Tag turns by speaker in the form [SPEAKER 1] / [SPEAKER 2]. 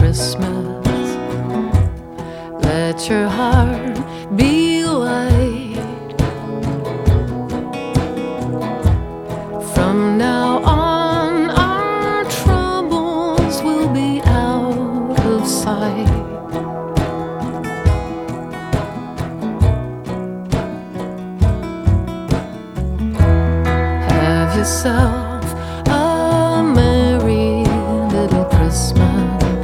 [SPEAKER 1] Christmas. Let your heart be light. From now on, our troubles will be out of sight. Have yourself